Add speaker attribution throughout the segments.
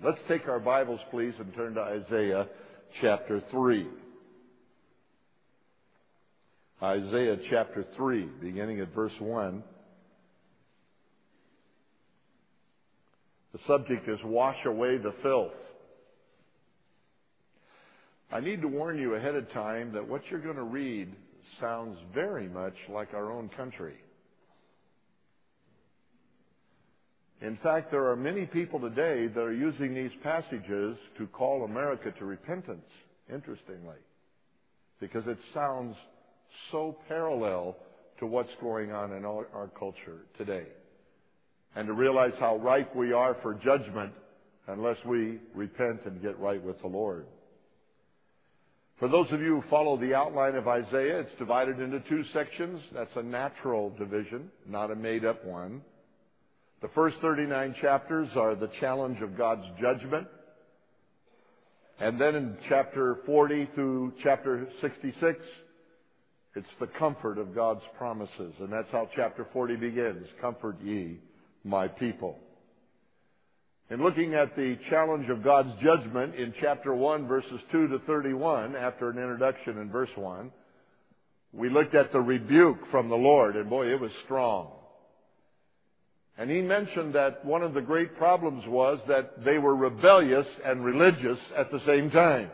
Speaker 1: Let's take our Bibles, please, and turn to Isaiah chapter 3. Isaiah chapter 3, beginning at verse 1. The subject is wash away the filth. I need to warn you ahead of time that what you're going to read sounds very much like our own country. In fact, there are many people today that are using these passages to call America to repentance, interestingly, because it sounds so parallel to what's going on in our culture today. And to realize how ripe we are for judgment unless we repent and get right with the Lord. For those of you who follow the outline of Isaiah, it's divided into two sections. That's a natural division, not a made-up one. The first 39 chapters are the challenge of God's judgment. And then in chapter 40 through chapter 66, it's the comfort of God's promises. And that's how chapter 40 begins. Comfort ye, my people. In looking at the challenge of God's judgment in chapter 1, verses 2 to 31, after an introduction in verse 1, we looked at the rebuke from the Lord, and boy, it was strong. And he mentioned that one of the great problems was that they were rebellious and religious at the same time.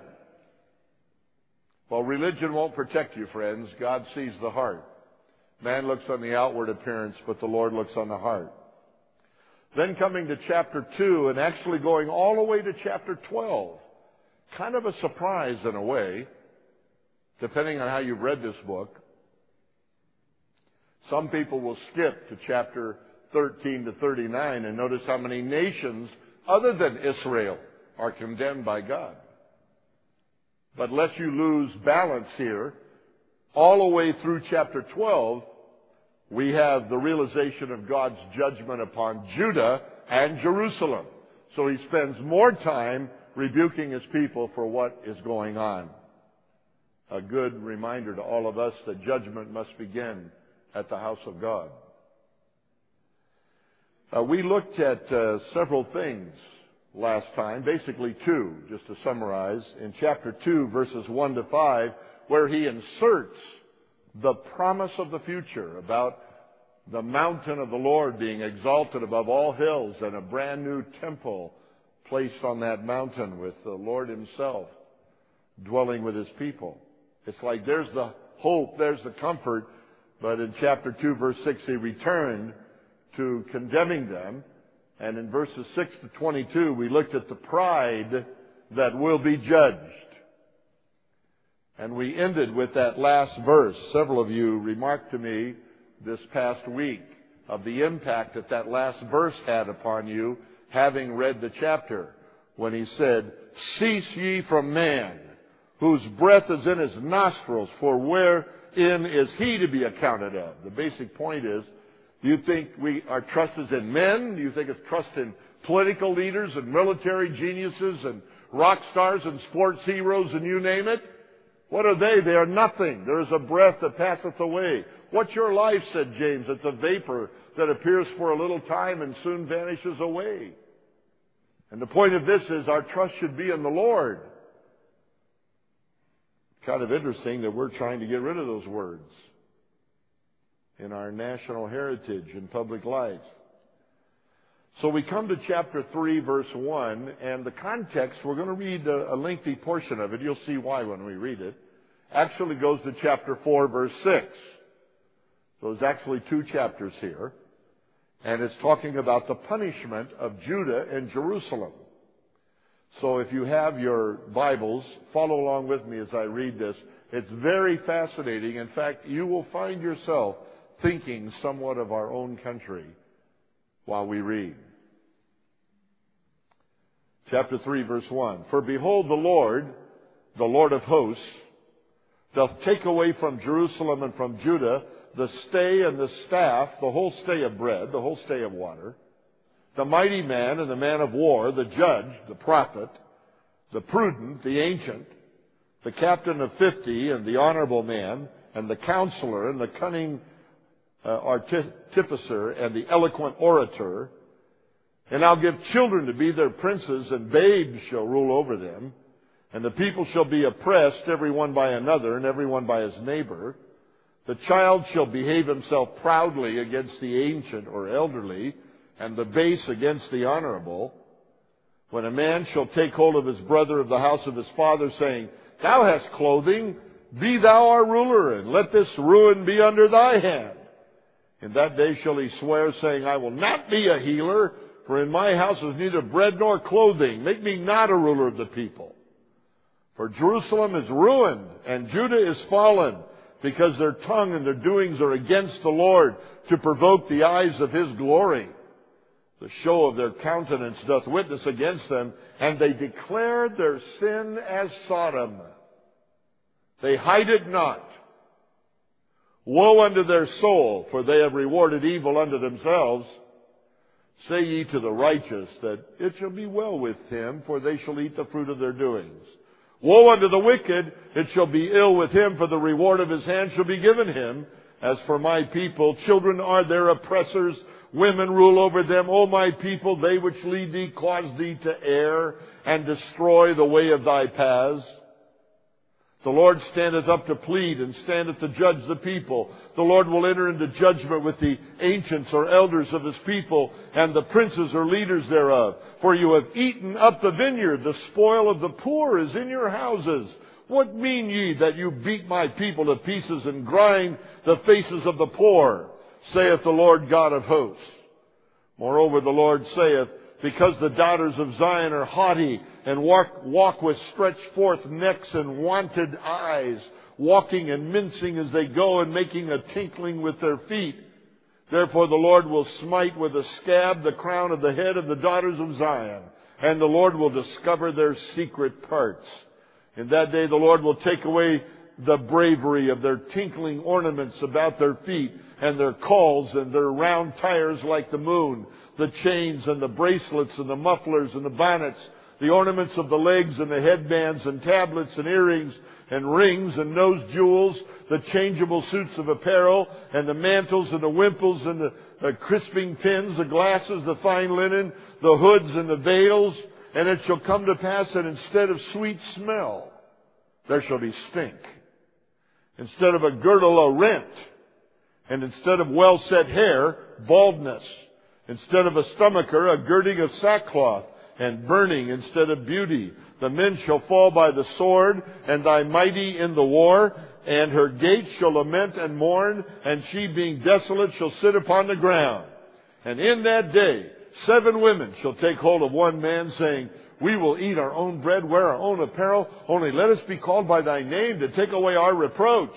Speaker 1: Well, religion won't protect you, friends. God sees the heart. Man looks on the outward appearance, but the Lord looks on the heart. Then coming to chapter 2 and actually going all the way to chapter 12. Kind of a surprise in a way, depending on how you've read this book. Some people will skip to chapter 13 to 39 and notice how many nations other than Israel are condemned by God. But lest you lose balance here, all the way through chapter 12, we have the realization of God's judgment upon Judah and Jerusalem. So he spends more time rebuking his people for what is going on. A good reminder to all of us that judgment must begin at the house of God. We looked at several things last time, basically two, just to summarize. In chapter 2, verses 1 to 5, where he inserts the promise of the future about the mountain of the Lord being exalted above all hills and a brand new temple placed on that mountain with the Lord himself dwelling with his people. It's like there's the hope, there's the comfort, but in chapter 2, verse 6, he returned to condemning them. And in verses 6 to 22, we looked at the pride that will be judged. And we ended with that last verse. Several of you remarked to me this past week of the impact that that last verse had upon you, having read the chapter, when he said, "Cease ye from man, whose breath is in his nostrils, for wherein is he to be accounted of?" The basic point is, do you think our trust is in men? Do you think it's trust in political leaders and military geniuses and rock stars and sports heroes and you name it? What are they? They are nothing. There is a breath that passeth away. What's your life, said James? It's a vapor that appears for a little time and soon vanishes away. And the point of this is our trust should be in the Lord. Kind of interesting that we're trying to get rid of those words in our national heritage and public life. So we come to chapter 3, verse 1, and the context, we're going to read a lengthy portion of it. You'll see why when we read it. Actually goes to chapter 4, verse 6. So there's actually two chapters here. And it's talking about the punishment of Judah and Jerusalem. So if you have your Bibles, follow along with me as I read this. It's very fascinating. In fact, you will find yourself thinking somewhat of our own country while we read. Chapter 3, verse 1. For behold, the Lord of hosts, doth take away from Jerusalem and from Judah the stay and the staff, the whole stay of bread, the whole stay of water, the mighty man and the man of war, the judge, the prophet, the prudent, the ancient, the captain of 50 and the honorable man, and the counselor and the cunning artificer and the eloquent orator, And I'll give children to be their princes, and babes shall rule over them. And the people shall be oppressed, every one by another, and every one by his neighbor. The child shall behave himself proudly against the ancient or elderly, and the base against the honorable. When a man shall take hold of his brother of the house of his father, saying, Thou hast clothing, be thou our ruler, and let this ruin be under thy hand. In that day shall he swear, saying, I will not be a healer, for in my house is neither bread nor clothing. Make me not a ruler of the people. For Jerusalem is ruined, and Judah is fallen, because their tongue and their doings are against the Lord, to provoke the eyes of his glory. The show of their countenance doth witness against them, and they declare their sin as Sodom. They hide it not. Woe unto their soul, for they have rewarded evil unto themselves. Say ye to the righteous that it shall be well with him, for they shall eat the fruit of their doings. Woe unto the wicked, it shall be ill with him, for the reward of his hand shall be given him. As for my people, children are their oppressors, women rule over them. O my people, they which lead thee cause thee to err, and destroy the way of thy paths. The Lord standeth up to plead, and standeth to judge the people. The Lord will enter into judgment with the ancients or elders of his people, and the princes or leaders thereof. For you have eaten up the vineyard, the spoil of the poor is in your houses. What mean ye that you beat my people to pieces, and grind the faces of the poor, saith the Lord God of hosts? Moreover, the Lord saith, because the daughters of Zion are haughty, and walk with stretched forth necks and wanted eyes, walking and mincing as they go, and making a tinkling with their feet. Therefore the Lord will smite with a scab the crown of the head of the daughters of Zion, and the Lord will discover their secret parts. In that day the Lord will take away the bravery of their tinkling ornaments about their feet, and their cauls and their round tires like the moon, the chains and the bracelets and the mufflers and the bonnets, the ornaments of the legs and the headbands and tablets and earrings and rings and nose jewels, the changeable suits of apparel and the mantles and the wimples and the crisping pins, the glasses, the fine linen, the hoods and the veils. And it shall come to pass that instead of sweet smell, there shall be stink. Instead of a girdle, a rent. And instead of well-set hair, baldness. Instead of a stomacher, a girding of sackcloth, and burning instead of beauty. The men shall fall by the sword, and thy mighty in the war, and her gates shall lament and mourn, and she being desolate shall sit upon the ground. And in that day 7 women shall take hold of one man, saying, We will eat our own bread, wear our own apparel, only let us be called by thy name to take away our reproach.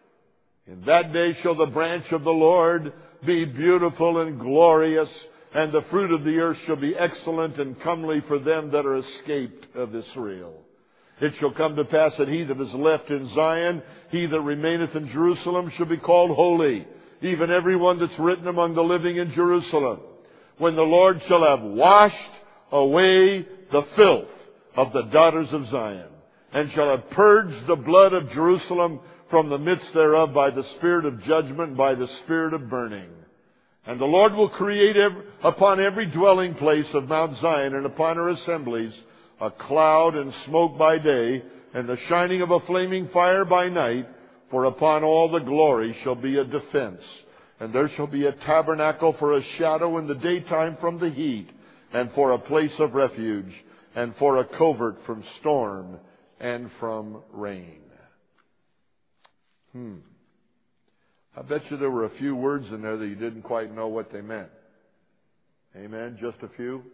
Speaker 1: In that day shall the branch of the Lord be beautiful and glorious, and the fruit of the earth shall be excellent and comely for them that are escaped of Israel. It shall come to pass that he that is left in Zion, he that remaineth in Jerusalem, shall be called holy, even every one that's written among the living in Jerusalem. When the Lord shall have washed away the filth of the daughters of Zion, and shall have purged the blood of Jerusalem from the midst thereof by the spirit of judgment and by the spirit of burning. And the Lord will create upon every dwelling place of Mount Zion and upon her assemblies a cloud and smoke by day, and the shining of a flaming fire by night, for upon all the glory shall be a defense. And there shall be a tabernacle for a shadow in the daytime from the heat, and for a place of refuge, and for a covert from storm and from rain. I bet you there were a few words in there that you didn't quite know what they meant. Amen? Just a few?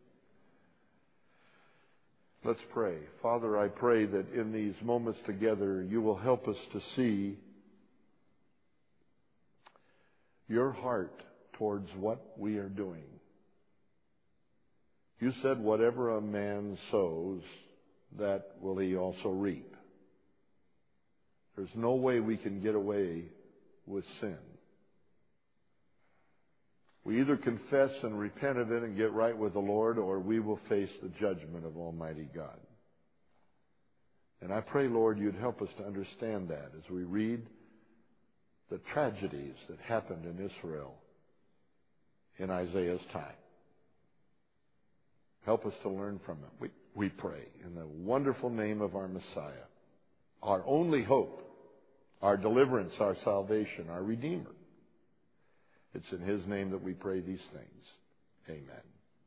Speaker 1: Let's pray. Father, I pray that in these moments together, you will help us to see your heart towards what we are doing. You said, whatever a man sows, that will he also reap. There's no way we can get away with sin. We either confess and repent of it and get right with the Lord, or we will face the judgment of Almighty God. And I pray, Lord, you'd help us to understand that as we read the tragedies that happened in Israel in Isaiah's time. Help us to learn from it. We pray in the wonderful name of our Messiah, our only hope, our deliverance, our salvation, our Redeemer. It's in His name that we pray these things. Amen.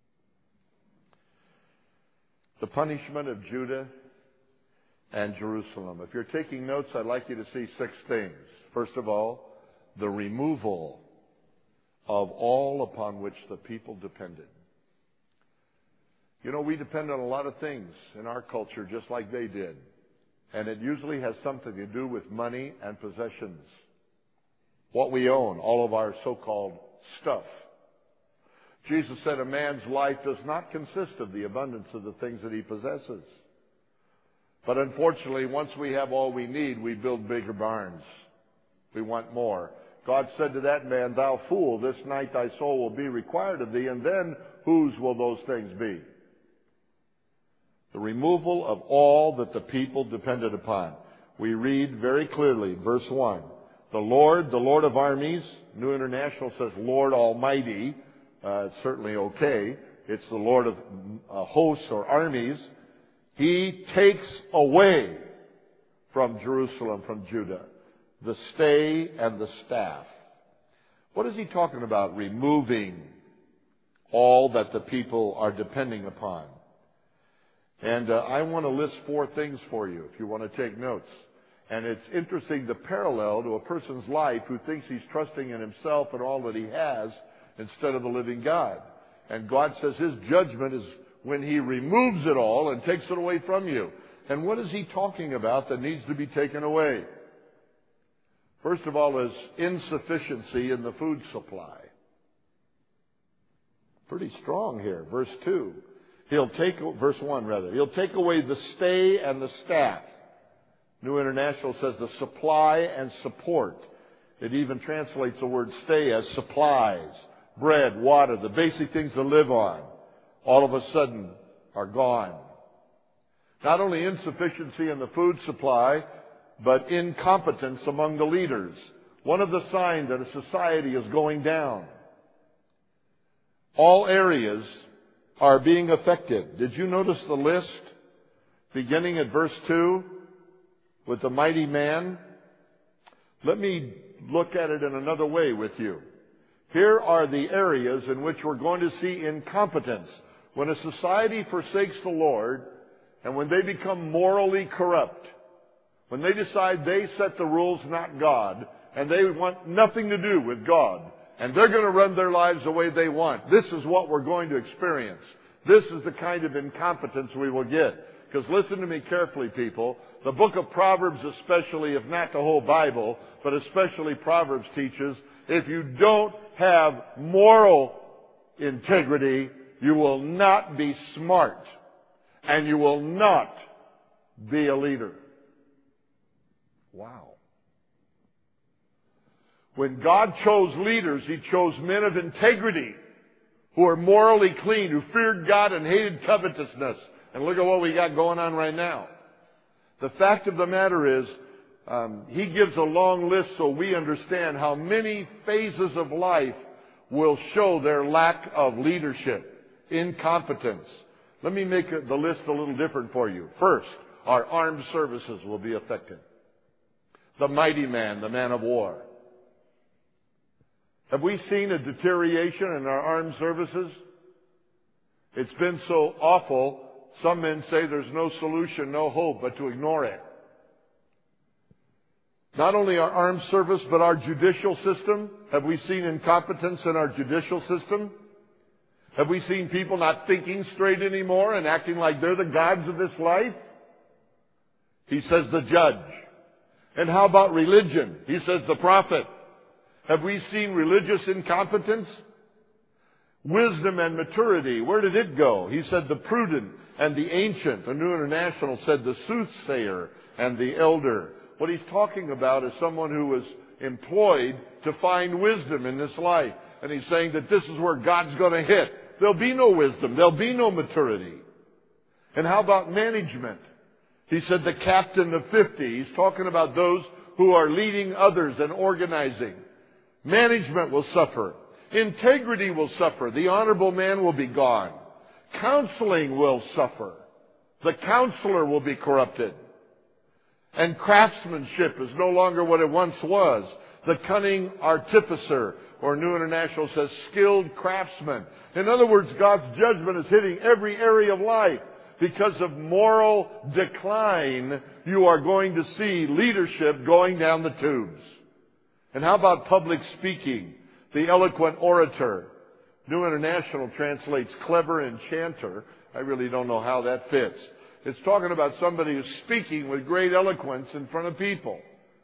Speaker 1: The punishment of Judah and Jerusalem. If you're taking notes, I'd like you to see 6 things. First of all, the removal of all upon which the people depended. You know, we depend on a lot of things in our culture just like they did. And it usually has something to do with money and possessions. What we own, all of our so-called stuff. Jesus said a man's life does not consist of the abundance of the things that he possesses. But unfortunately, once we have all we need, we build bigger barns. We want more. God said to that man, "Thou fool, this night thy soul will be required of thee, and then whose will those things be?" The removal of all that the people depended upon. We read very clearly, verse 1, the Lord of armies, New International says Lord Almighty. It's certainly okay. It's the Lord of hosts or armies. He takes away from Jerusalem, from Judah, the stay and the staff. What is he talking about? Removing all that the people are depending upon. And I want to list 4 things for you if you want to take notes. And it's interesting the parallel to a person's life who thinks he's trusting in himself and all that he has instead of the living God. And God says His judgment is when He removes it all and takes it away from you. And what is He talking about that needs to be taken away? First of all is insufficiency in the food supply. Pretty strong here. Verse 2. Verse 1 rather. He'll take away the stay and the staff. New International says the supply and support. It even translates the word stay as supplies. Bread, water, the basic things to live on, all of a sudden are gone. Not only insufficiency in the food supply, but incompetence among the leaders. One of the signs that a society is going down. All areas are being affected. Did you notice the list beginning at verse 2 with the mighty man? Let me look at it in another way with you. Here are the areas in which we're going to see incompetence. When a society forsakes the Lord, and when they become morally corrupt, when they decide they set the rules, not God, and they want nothing to do with God, and they're going to run their lives the way they want, this is what we're going to experience. This is the kind of incompetence we will get. Because listen to me carefully, people. The book of Proverbs especially, if not the whole Bible, but especially Proverbs teaches, if you don't have moral integrity, you will not be smart. And you will not be a leader. Wow. When God chose leaders, He chose men of integrity who are morally clean, who feared God and hated covetousness. And look at what we got going on right now. The fact of the matter is, He gives a long list so we understand how many phases of life will show their lack of leadership, incompetence. Let me make the list a little different for you. First, our armed services will be affected. The mighty man, the man of war. Have we seen a deterioration in our armed services? It's been so awful, some men say there's no solution, no hope, but to ignore it. Not only our armed service, but our judicial system. Have we seen incompetence in our judicial system? Have we seen people not thinking straight anymore and acting like they're the gods of this life? He says the judge. And how about religion? He says the prophet. Have we seen religious incompetence? Wisdom and maturity, where did it go? He said the prudent and the ancient. The New International said the soothsayer and the elder. What he's talking about is someone who was employed to find wisdom in this life. And he's saying that this is where God's going to hit. There'll be no wisdom. There'll be no maturity. And how about management? He said the captain of 50. He's talking about those who are leading others and organizing. Management will suffer. Integrity will suffer. The honorable man will be gone. Counseling will suffer. The counselor will be corrupted. And craftsmanship is no longer what it once was. The cunning artificer, or New International says skilled craftsman. In other words, God's judgment is hitting every area of life. Because of moral decline, you are going to see leadership going down the tubes. And how about public speaking? The eloquent orator. New International translates clever enchanter. I really don't know how that fits. It's talking about somebody who's speaking with great eloquence in front of people.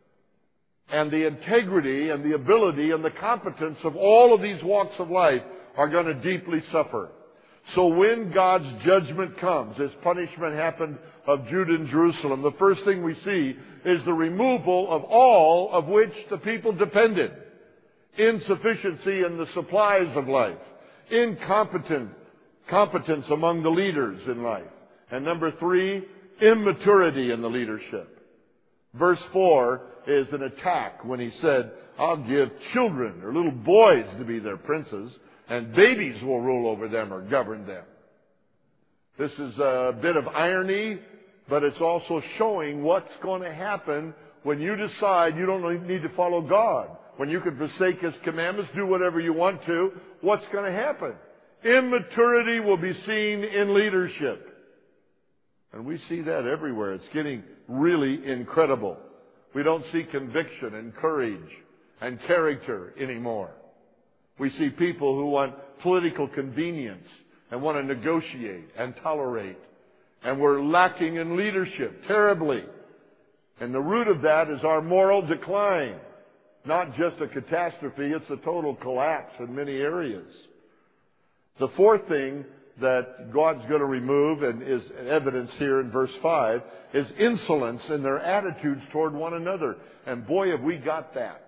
Speaker 1: And the integrity and the ability and the competence of all of these walks of life are going to deeply suffer. So when God's judgment comes, as punishment happened of Judah and Jerusalem, the first thing we see is the removal of all of which the people depended. Insufficiency in the supplies of life. Incompetence among the leaders in life. And number 3, immaturity in the leadership. Verse 4 is an attack when he said, I'll give children or little boys to be their princes, and babies will rule over them or govern them. This is a bit of irony, but it's also showing what's going to happen when you decide you don't need to follow God. When you can forsake His commandments, do whatever you want to, what's going to happen? Immaturity will be seen in leadership. And we see that everywhere. It's getting really incredible. We don't see conviction and courage and character anymore. We see people who want political convenience and want to negotiate and tolerate. And we're lacking in leadership terribly. And the root of that is our moral decline. Not just a catastrophe, it's a total collapse in many areas. The fourth thing that God's going to remove, and is evidence here in verse 5, is insolence in their attitudes toward one another. And boy, have we got that.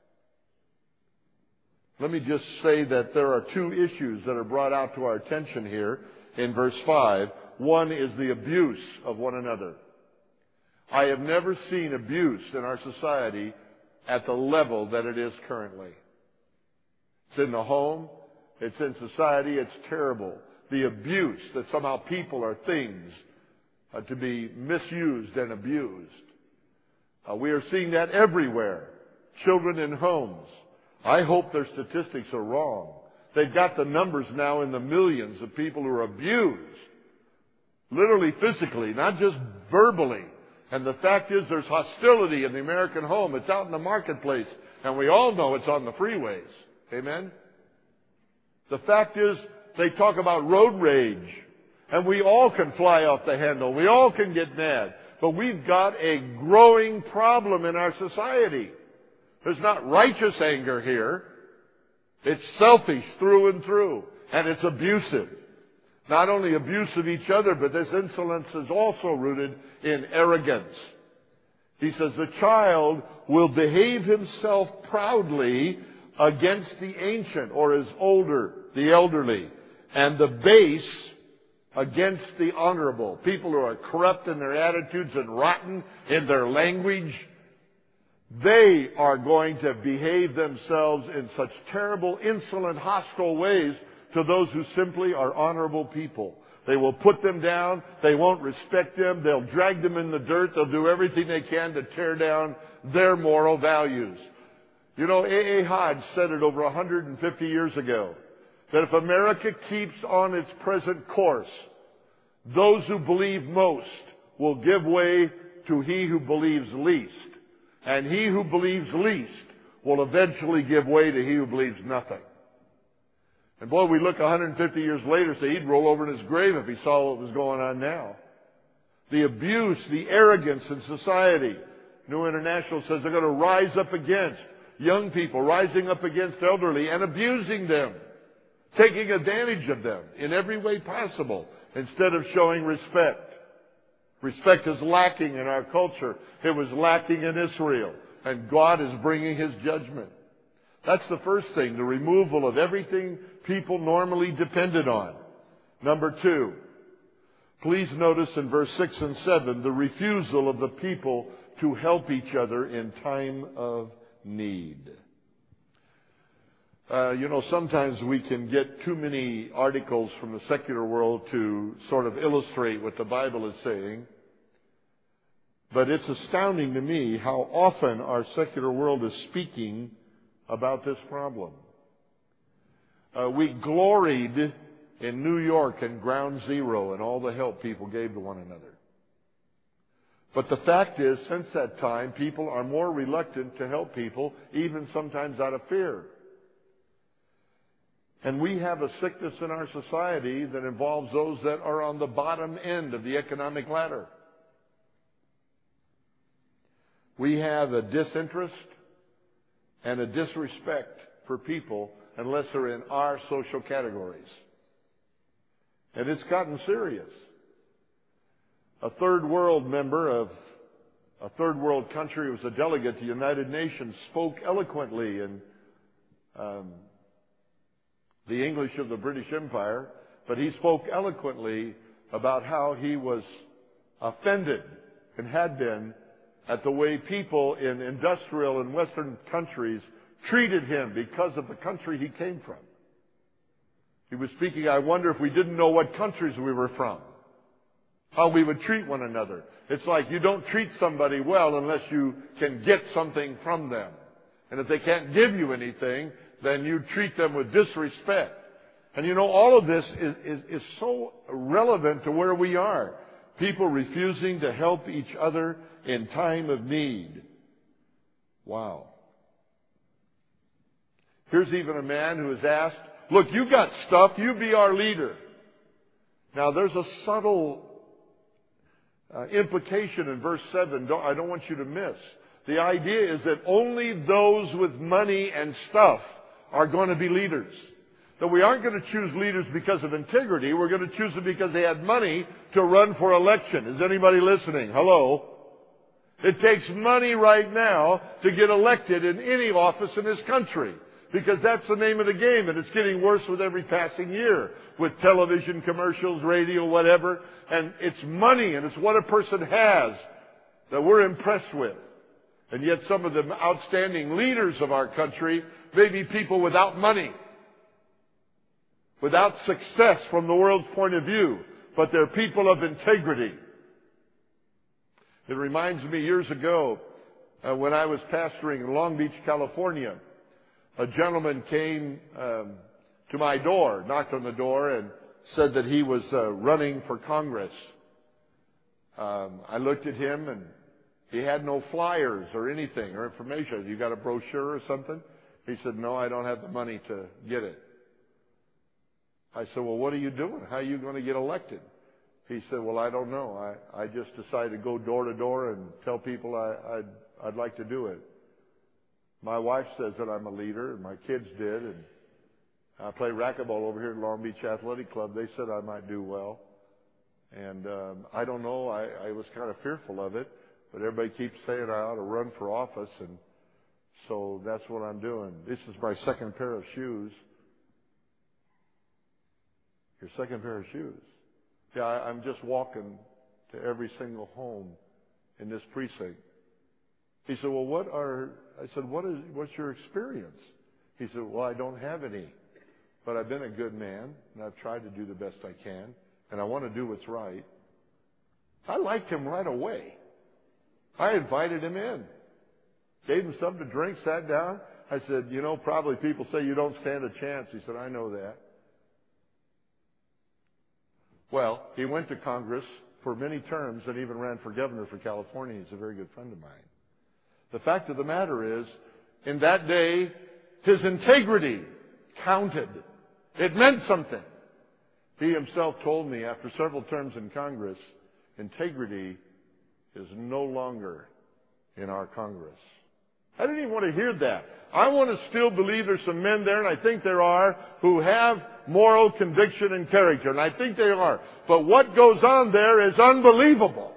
Speaker 1: Let me just say that there are 2 issues that are brought out to our attention here in verse 5. One is the abuse of one another. I have never seen abuse in our society at the level that it is currently. It's in the home. It's in society. It's terrible. The abuse that somehow people are things to be misused and abused. We are seeing that everywhere. Children in homes. I hope their statistics are wrong. They've got the numbers now in the millions of people who are abused. Literally, physically, not just verbally. And the fact is there's hostility in the American home. It's out in the marketplace. And we all know it's on the freeways. Amen? The fact is they talk about road rage. And we all can fly off the handle. We all can get mad. But we've got a growing problem in our society. There's not righteous anger here. It's selfish through and through. And it's abusive. Not only abuse of each other, but this insolence is also rooted in arrogance. He says the child will behave himself proudly against the ancient, or his older, the elderly, and the base against the honorable. People who are corrupt in their attitudes and rotten in their language, they are going to behave themselves in such terrible, insolent, hostile ways to those who simply are honorable people. They will put them down. They won't respect them. They'll drag them in the dirt. They'll do everything they can to tear down their moral values. You know, A.A. Hodge said it over 150 years ago, that if America keeps on its present course, those who believe most will give way to he who believes least. And he who believes least will eventually give way to he who believes nothing. And boy, we look 150 years later, say he'd roll over in his grave if he saw what was going on now. The abuse, the arrogance in society. New International says they're going to rise up against young people, rising up against elderly and abusing them, taking advantage of them in every way possible instead of showing respect. Respect is lacking in our culture. It was lacking in Israel. And God is bringing His judgment. That's the first thing, the removal of everything people normally depended on. Number 2, please notice in verse 6 and 7, the refusal of the people to help each other in time of need. Sometimes we can get too many articles from the secular world to sort of illustrate what the Bible is saying. But it's astounding to me how often our secular world is speaking about this problem. We gloried in New York and Ground Zero and all the help people gave to one another. But the fact is, since that time, people are more reluctant to help people, even sometimes out of fear. And we have a sickness in our society that involves those that are on the bottom end of the economic ladder. We have a disinterest and a disrespect for people unless they're in our social categories. And it's gotten serious. A third world member of a third world country who was a delegate to the United Nations spoke eloquently in the English of the British Empire, but he spoke eloquently about how he was offended and had been at the way people in industrial and Western countries treated him because of the country he came from. He was speaking, I wonder if we didn't know what countries we were from, how we would treat one another. It's like you don't treat somebody well unless you can get something from them. And if they can't give you anything, then you treat them with disrespect. And all of this is so relevant to where we are. People refusing to help each other in time of need. Wow. Here's even a man who is asked, look, you got stuff, you be our leader. Now there's a subtle implication in verse 7 I don't want you to miss. The idea is that only those with money and stuff are going to be leaders. That we aren't going to choose leaders because of integrity. We're going to choose them because they had money to run for election. Is anybody listening? Hello? It takes money right now to get elected in any office in this country. Because that's the name of the game, and it's getting worse with every passing year. With television commercials, radio, whatever. And it's money, and it's what a person has that we're impressed with. And yet some of the outstanding leaders of our country may be people without money, without success from the world's point of view, but they're people of integrity. It reminds me years ago when I was pastoring in Long Beach, California, a gentleman came to my door, knocked on the door, and said that he was running for Congress. I looked at him, and he had no flyers or anything or information. You got a brochure or something? He said, no, I don't have the money to get it. I said, well, what are you doing? How are you going to get elected? He said, well, I don't know. I just decided to go door to door and tell people I'd like to do it. My wife says that I'm a leader, and my kids did, and I play racquetball over here at Long Beach Athletic Club. They said I might do well. And I don't know. I was kind of fearful of it, but everybody keeps saying I ought to run for office, and so that's what I'm doing. This is my second pair of shoes. Your second pair of shoes. Yeah, I'm just walking to every single home in this precinct. He said, well, I said, what's your experience? He said, well, I don't have any, but I've been a good man, and I've tried to do the best I can, and I want to do what's right. I liked him right away. I invited him in, gave him something to drink, sat down. I said, probably people say you don't stand a chance. He said, I know that. Well, he went to Congress for many terms and even ran for governor for California. He's a very good friend of mine. The fact of the matter is, in that day, his integrity counted. It meant something. He himself told me after several terms in Congress, integrity is no longer in our Congress. I didn't even want to hear that. I want to still believe there's some men there, and I think there are, who have moral conviction and character, and I think they are. But what goes on there is unbelievable.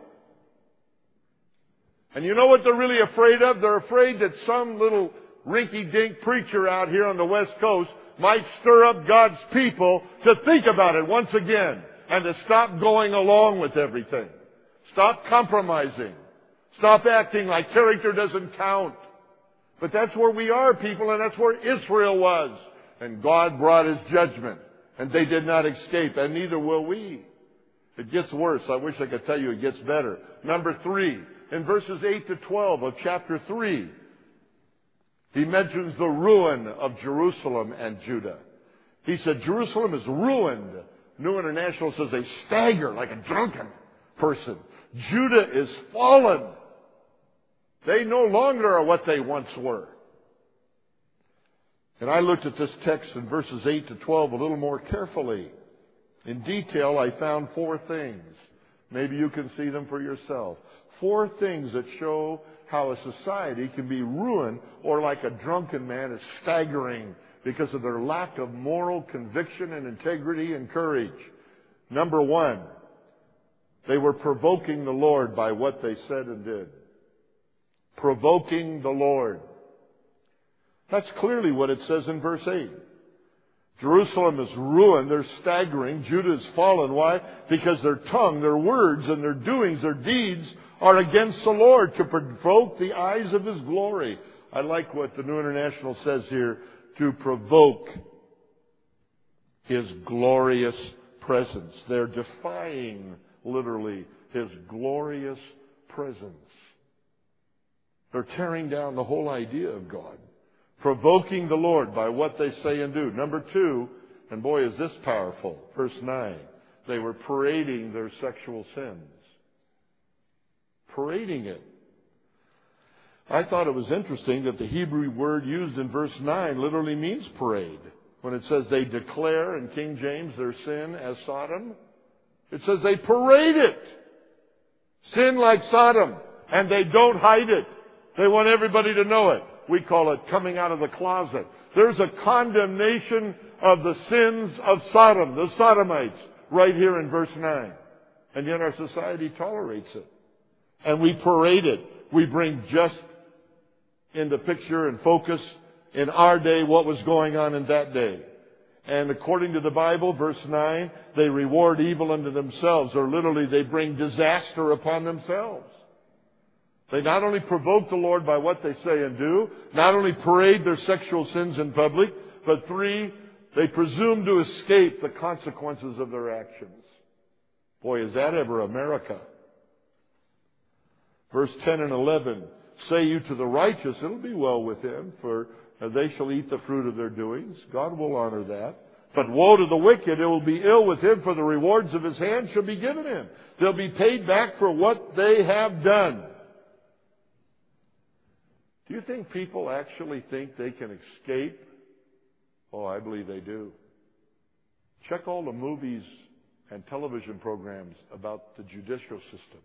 Speaker 1: And you know what they're really afraid of? They're afraid that some little rinky-dink preacher out here on the West Coast might stir up God's people to think about it once again and to stop going along with everything. Stop compromising. Stop acting like character doesn't count. But that's where we are, people, and that's where Israel was. And God brought His judgment. And they did not escape, and neither will we. It gets worse. I wish I could tell you it gets better. Number 3, in verses 8 to 12 of chapter 3, He mentions the ruin of Jerusalem and Judah. He said, Jerusalem is ruined. New International says they stagger like a drunken person. Judah is fallen. They no longer are what they once were. And I looked at this text in verses 8 to 12 a little more carefully. In detail, I found 4 things. Maybe you can see them for yourself. 4 things that show how a society can be ruined, or like a drunken man is staggering because of their lack of moral conviction and integrity and courage. Number 1, they were provoking the Lord by what they said and did. Provoking the Lord. That's clearly what it says in verse 8. Jerusalem is ruined. They're staggering. Judah is fallen. Why? Because their tongue, their words, and their doings, their deeds are against the Lord to provoke the eyes of His glory. I like what the New International says here, to provoke His glorious presence. They're defying, literally, His glorious presence. They're tearing down the whole idea of God. Provoking the Lord by what they say and do. Number 2, and boy is this powerful, verse 9, they were parading their sexual sins. Parading it. I thought it was interesting that the Hebrew word used in verse 9 literally means parade. When it says they declare in King James their sin as Sodom, it says they parade it. Sin like Sodom. And they don't hide it. They want everybody to know it. We call it coming out of the closet. There's a condemnation of the sins of Sodom, the Sodomites, right here in verse 9. And yet our society tolerates it. And we parade it. We bring just into picture and focus in our day what was going on in that day. And according to the Bible, verse 9, they reward evil unto themselves, or literally they bring disaster upon themselves. They not only provoke the Lord by what they say and do, not only parade their sexual sins in public, but 3, they presume to escape the consequences of their actions. Boy, is that ever America. Verse 10 and 11, say you to the righteous, it'll be well with him, for they shall eat the fruit of their doings. God will honor that. But woe to the wicked, it will be ill with him, for the rewards of his hand shall be given him. They'll be paid back for what they have done. Do you think people actually think they can escape? Oh, I believe they do. Check all the movies and television programs about the judicial system.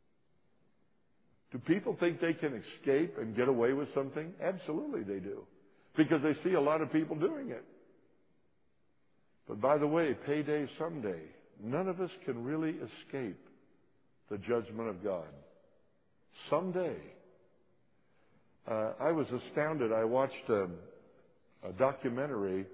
Speaker 1: Do people think they can escape and get away with something? Absolutely they do. Because they see a lot of people doing it. But by the way, payday someday. None of us can really escape the judgment of God. Someday. I was astounded. I watched a documentary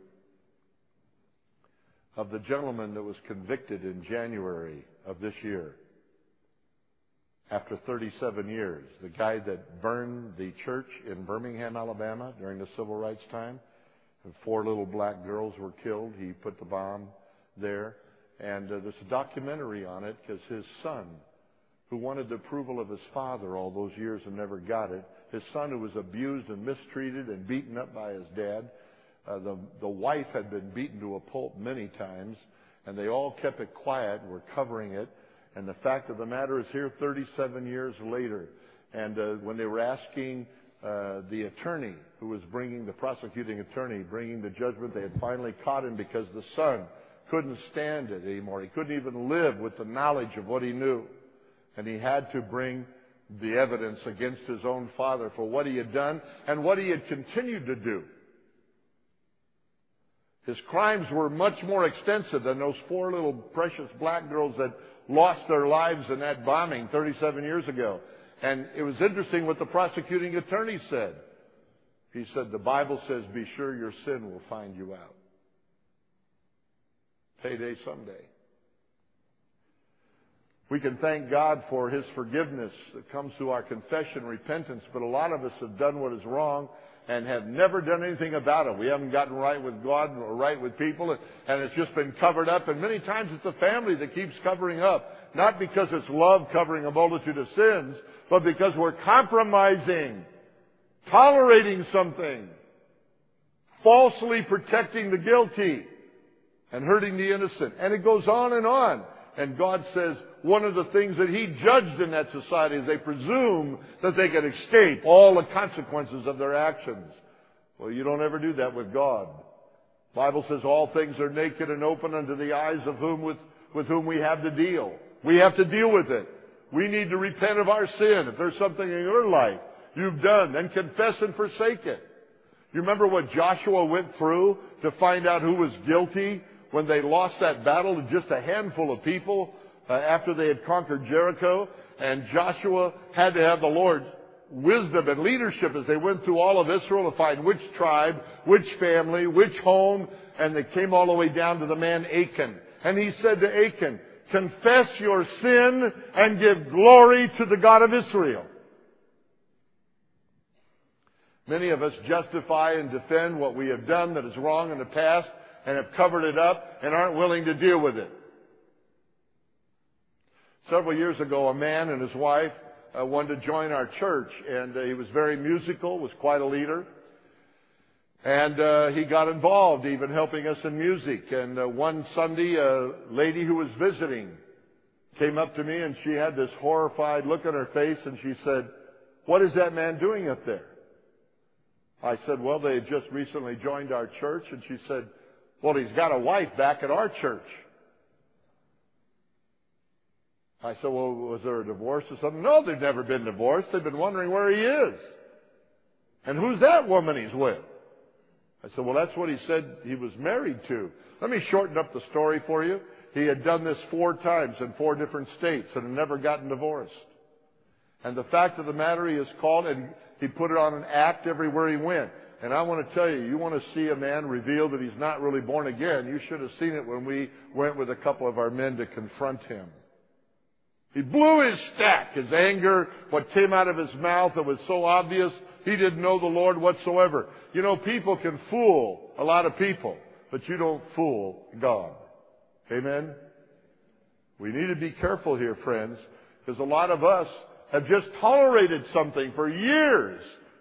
Speaker 1: of the gentleman that was convicted in January of this year. After 37 years, the guy that burned the church in Birmingham, Alabama during the civil rights time, and 4 little black girls were killed. He put the bomb there. And there's a documentary on it because his son, who wanted the approval of his father all those years and never got it, his son who was abused and mistreated and beaten up by his dad, the wife had been beaten to a pulp many times, and they all kept it quiet and were covering it. And the fact of the matter is here 37 years later. And when they were asking the attorney who was the prosecuting attorney, bringing the judgment, they had finally caught him because the son couldn't stand it anymore. He couldn't even live with the knowledge of what he knew. And he had to bring the evidence against his own father for what he had done and what he had continued to do. His crimes were much more extensive than those 4 little precious black girls that lost their lives in that bombing 37 years ago. And it was interesting what the prosecuting attorney said. He said, the Bible says, be sure your sin will find you out. Payday someday. We can thank God for His forgiveness that comes through our confession, repentance, but a lot of us have done what is wrong, and have never done anything about it. We haven't gotten right with God or right with people, and it's just been covered up. And many times it's the family that keeps covering up. Not because it's love covering a multitude of sins, but because we're compromising, tolerating something, falsely protecting the guilty, and hurting the innocent. And it goes on and on. And God says one of the things that He judged in that society is they presume that they can escape all the consequences of their actions. Well, you don't ever do that with God. The Bible says all things are naked and open unto the eyes of whom with whom we have to deal. We have to deal with it. We need to repent of our sin. If there's something in your life you've done, then confess and forsake it. You remember what Joshua went through to find out who was guilty when they lost that battle to just a handful of people after they had conquered Jericho? And Joshua had to have the Lord's wisdom and leadership as they went through all of Israel to find which tribe, which family, which home, and they came all the way down to the man Achan. And he said to Achan, confess your sin and give glory to the God of Israel. Many of us justify and defend what we have done that is wrong in the past and have covered it up and aren't willing to deal with it. Several years ago, a man and his wife wanted to join our church, and he was very musical, was quite a leader. And he got involved, even helping us in music. And one Sunday, a lady who was visiting came up to me, and she had this horrified look on her face, and she said, "What is that man doing up there?" I said, "Well, they had just recently joined our church." And she said, "Well, he's got a wife back at our church." I said, "Well, was there a divorce or something?" "No, they've never been divorced. They've been wondering where he is. And who's that woman he's with?" I said, "Well, that's what he said he was married to." Let me shorten up the story for you. He had done this 4 times in 4 different states and had never gotten divorced. And the fact of the matter, he is called, and he put it on an act everywhere he went. And I want to tell you, you want to see a man reveal that he's not really born again, you should have seen it when we went with a couple of our men to confront him. He blew his stack, his anger, what came out of his mouth that was so obvious. He didn't know the Lord whatsoever. You know, people can fool a lot of people, but you don't fool God. Amen? We need to be careful here, friends, because a lot of us have just tolerated something for years.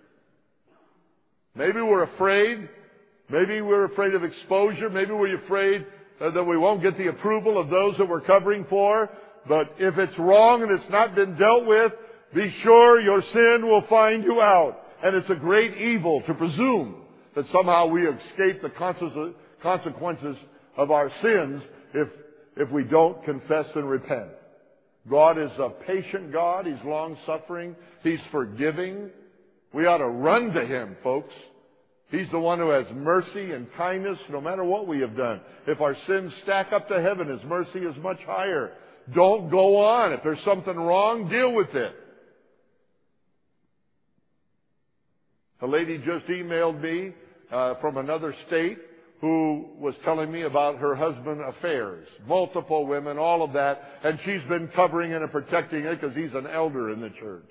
Speaker 1: Maybe we're afraid. Maybe we're afraid of exposure. Maybe we're afraid that we won't get the approval of those that we're covering for. But if it's wrong and it's not been dealt with, be sure your sin will find you out. And it's a great evil to presume that somehow we escape the consequences of our sins if we don't confess and repent. God is a patient God. He's long-suffering. He's forgiving. We ought to run to Him, folks. He's the one who has mercy and kindness no matter what we have done. If our sins stack up to heaven, His mercy is much higher. Don't go on. If there's something wrong, deal with it. A lady just emailed me from another state who was telling me about her husband's affairs. Multiple women, all of that. And she's been covering it and protecting it because he's an elder in the church.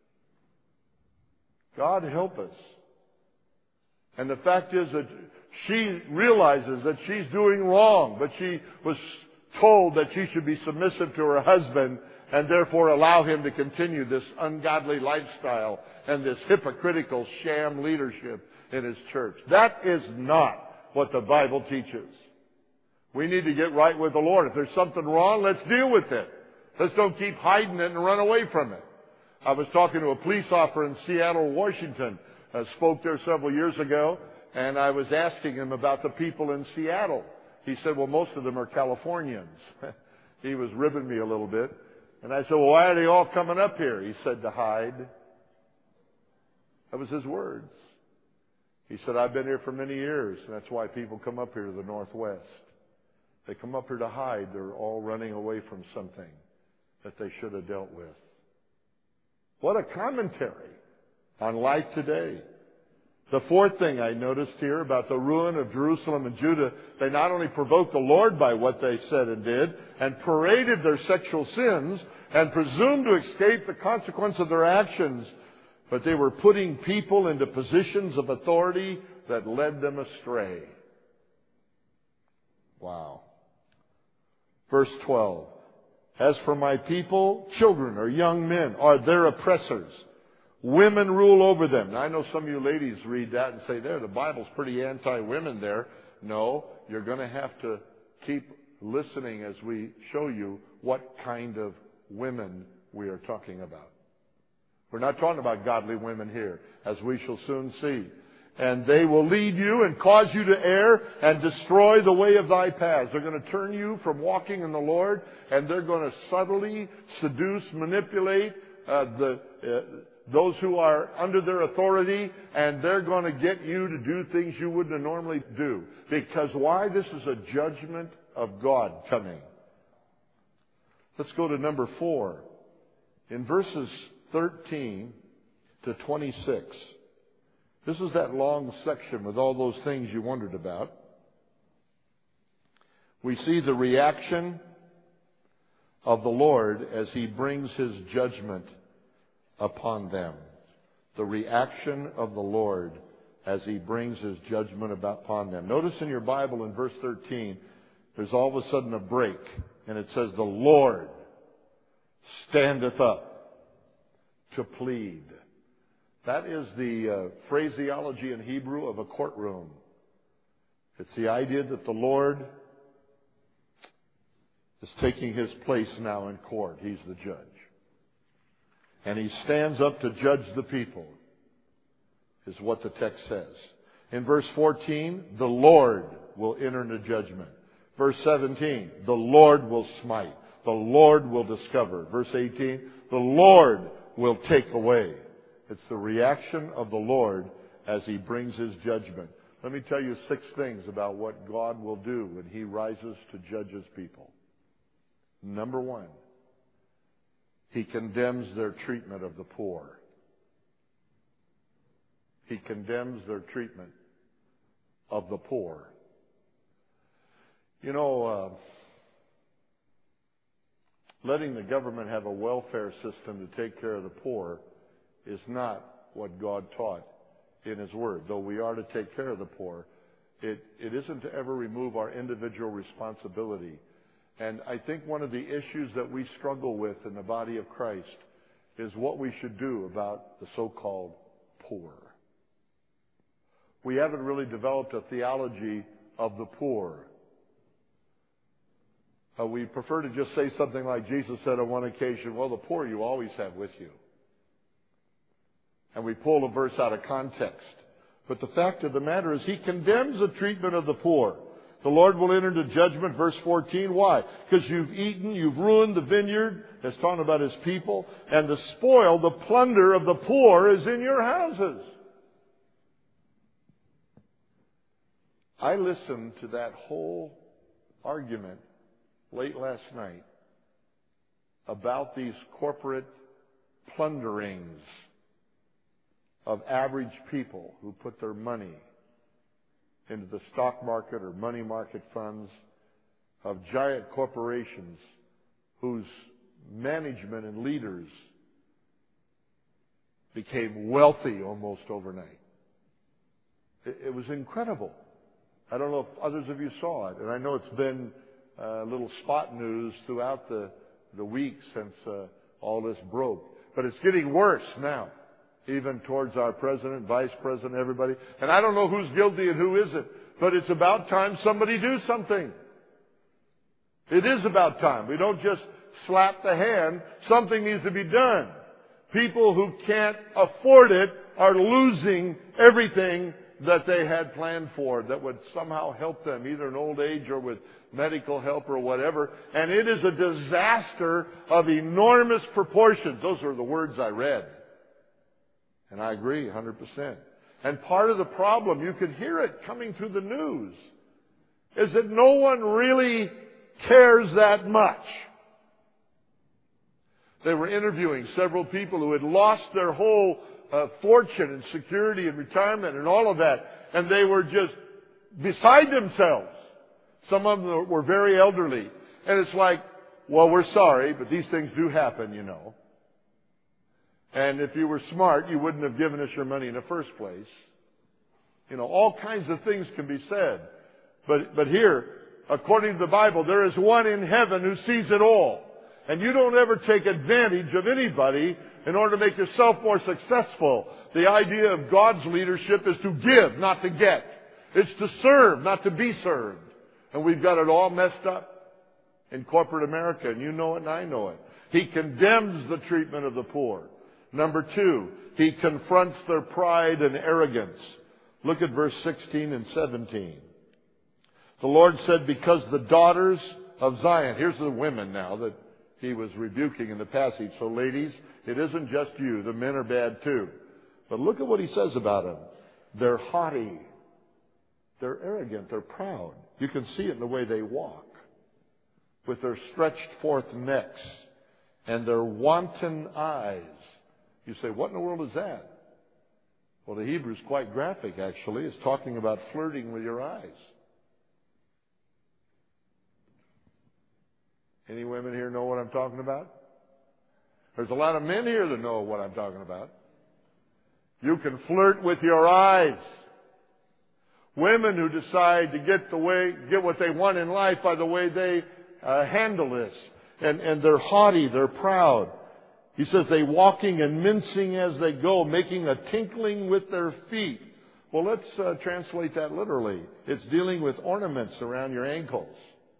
Speaker 1: God help us. And the fact is that she realizes that she's doing wrong, but she was told that she should be submissive to her husband and therefore allow him to continue this ungodly lifestyle and this hypocritical sham leadership in his church. That is not what the Bible teaches. We need to get right with the Lord. If there's something wrong, let's deal with it. Let's don't keep hiding it and run away from it. I was talking to a police officer in Seattle, Washington. I spoke there several years ago, and I was asking him about the people in Seattle. He said, "Well, most of them are Californians." He was ribbing me a little bit. And I said, "Well, why are they all coming up here?" He said, "To hide." That was his words. He said, "I've been here for many years, and that's why people come up here to the Northwest. They come up here to hide. They're all running away from something that they should have dealt with." What a commentary on life today. The 4th thing I noticed here about the ruin of Jerusalem and Judah, they not only provoked the Lord by what they said and did, and paraded their sexual sins, and presumed to escape the consequence of their actions, but they were putting people into positions of authority that led them astray. Wow. Verse 12. As for my people, children or young men are their oppressors. Women rule over them. Now, I know some of you ladies read that and say, there, the Bible's pretty anti-women there. No, you're going to have to keep listening as we show you what kind of women we are talking about. We're not talking about godly women here, as we shall soon see. And they will lead you and cause you to err and destroy the way of thy paths. They're going to turn you from walking in the Lord, and they're going to subtly seduce, manipulate those who are under their authority, and they're going to get you to do things you wouldn't normally do. Because why? This is a judgment of God coming. Let's go to number 4. In verses 13 to 26. This is that long section with all those things you wondered about. We see the reaction of the Lord as He brings His judgment upon them. The reaction of the Lord as He brings His judgment upon them. Notice in your Bible in verse 13, there's all of a sudden a break, and it says, the Lord standeth up to plead. That is the phraseology in Hebrew of a courtroom. It's the idea that the Lord is taking His place now in court. He's the judge. And He stands up to judge the people, is what the text says. In verse 14, the Lord will enter into judgment. Verse 17, the Lord will smite. The Lord will discover. Verse 18, the Lord will take away. It's the reaction of the Lord as He brings His judgment. Let me tell you 6 things about what God will do when He rises to judge His people. Number 1, He condemns their treatment of the poor. He condemns their treatment of the poor. You know, letting the government have a welfare system to take care of the poor is not what God taught in His Word. Though we are to take care of the poor, it isn't to ever remove our individual responsibility. And I think one of the issues that we struggle with in the body of Christ is what we should do about the so-called poor. We haven't really developed a theology of the poor. We prefer to just say something like Jesus said on one occasion, well, the poor you always have with you. And we pull a verse out of context. But the fact of the matter is He condemns the treatment of the poor. The Lord will enter into judgment, verse 14. Why? Because you've eaten, you've ruined the vineyard. It's talking about His people. And the spoil, the plunder of the poor is in your houses. I listened to that whole argument late last night about these corporate plunderings of average people who put their money into the stock market or money market funds, of giant corporations whose management and leaders became wealthy almost overnight. It was incredible. I don't know if others of you saw it, and I know it's been a little spot news throughout the week since all this broke. But it's getting worse now, even towards our president, vice president, everybody. And I don't know who's guilty and who isn't, but it's about time somebody do something. It is about time. We don't just slap the hand. Something needs to be done. People who can't afford it are losing everything that they had planned for that would somehow help them, either in old age or with medical help or whatever. And it is a disaster of enormous proportions. Those are the words I read. And I agree 100%. And part of the problem, you could hear it coming through the news, is that no one really cares that much. They were interviewing several people who had lost their whole fortune and security and retirement and all of that, and they were just beside themselves. Some of them were very elderly. And it's like, well, we're sorry, but these things do happen, you know. And if you were smart, you wouldn't have given us your money in the first place. All kinds of things can be said. But here, according to the Bible, there is one in heaven who sees it all. And you don't ever take advantage of anybody in order to make yourself more successful. The idea of God's leadership is to give, not to get. It's to serve, not to be served. And we've got it all messed up in corporate America, and you know it and I know it. He condemns the treatment of the poor. Number 2, he confronts their pride and arrogance. Look at verse 16 and 17. The Lord said, because the daughters of Zion, here's the women now that he was rebuking in the passage. So ladies, it isn't just you. The men are bad too. But look at what he says about them. They're haughty. They're arrogant. They're proud. You can see it in the way they walk, with their stretched forth necks and their wanton eyes. You say, what in the world is that? Well, the Hebrew is quite graphic, actually. It's talking about flirting with your eyes. Any women here know what I'm talking about? There's a lot of men here that know what I'm talking about. You can flirt with your eyes. Women who decide to get what they want in life by the way they handle this. And they're haughty, they're proud. He says they walking and mincing as they go, making a tinkling with their feet. Well, let's translate that literally. It's dealing with ornaments around your ankles.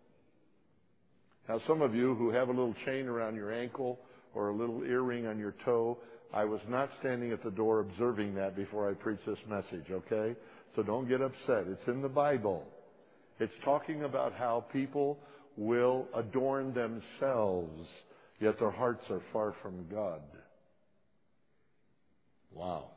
Speaker 1: Now, some of you who have a little chain around your ankle or a little earring on your toe, I was not standing at the door observing that before I preach this message, okay? So don't get upset. It's in the Bible. It's talking about how people will adorn themselves, yet their hearts are far from God. Wow.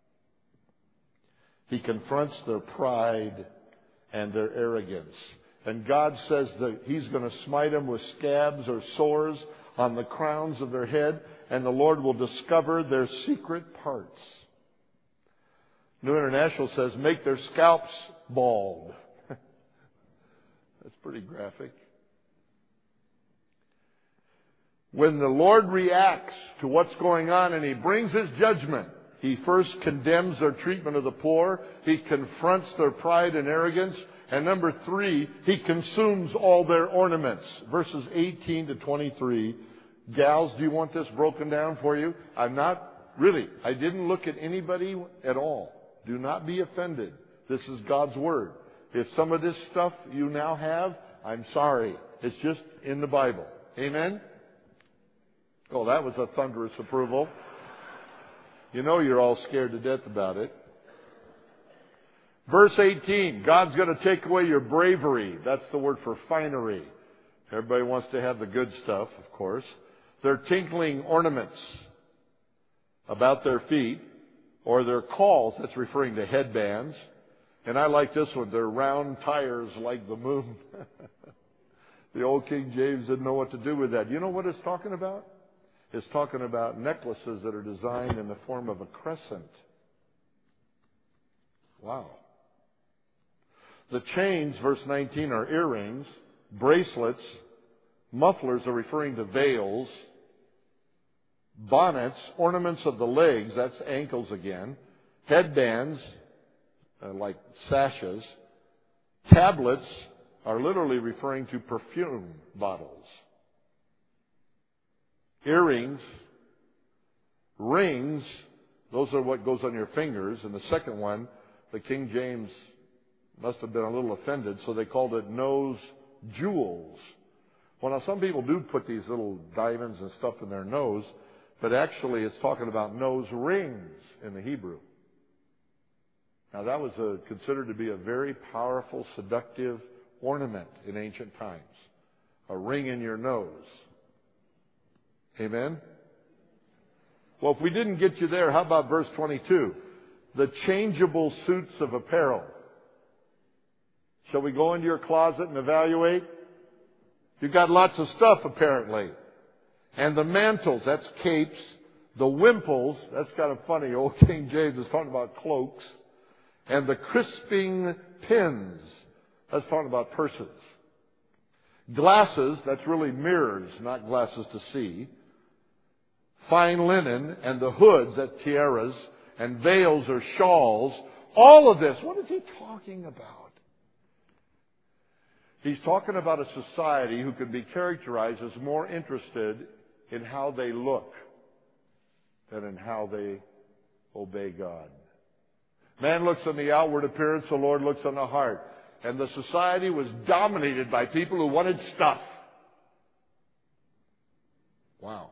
Speaker 1: He confronts their pride and their arrogance. And God says that He's going to smite them with scabs or sores on the crowns of their head, and the Lord will discover their secret parts. New International says, make their scalps bald. That's pretty graphic. When the Lord reacts to what's going on and He brings His judgment, He first condemns their treatment of the poor. He confronts their pride and arrogance. And number 3, He consumes all their ornaments. Verses 18 to 23. Gals, do you want this broken down for you? I didn't look at anybody at all. Do not be offended. This is God's Word. If some of this stuff you now have, I'm sorry. It's just in the Bible. Amen? Oh, that was a thunderous approval. You know you're all scared to death about it. Verse 18, God's going to take away your bravery. That's the word for finery. Everybody wants to have the good stuff, of course. Their tinkling ornaments about their feet, or their calls, that's referring to headbands. And I like this one, their round tires like the moon. The old King James didn't know what to do with that. You know what it's talking about? It's talking about necklaces that are designed in the form of a crescent. Wow. The chains, verse 19, are earrings. Bracelets. Mufflers are referring to veils. Bonnets, ornaments of the legs, that's ankles again. Headbands, like sashes. Tablets are literally referring to perfume bottles. Earrings, rings, those are what goes on your fingers. And the second one, the King James must have been a little offended, so they called it nose jewels. Well, now some people do put these little diamonds and stuff in their nose, but actually it's talking about nose rings in the Hebrew. Now that was considered to be a very powerful, seductive ornament in ancient times. A ring in your nose. Amen? Well, if we didn't get you there, how about verse 22? The changeable suits of apparel. Shall we go into your closet and evaluate? You've got lots of stuff, apparently. And the mantles, that's capes. The wimples, that's kind of funny. Old King James is talking about cloaks. And the crisping pins, that's talking about purses. Glasses, that's really mirrors, not glasses to see. fine linen, and the hoods, at tiaras, and veils or shawls. All of this, what is he talking about? He's talking about a society who could be characterized as more interested in how they look than in how they obey God. Man looks on the outward appearance, the Lord looks on the heart. And the society was dominated by people who wanted stuff. Wow.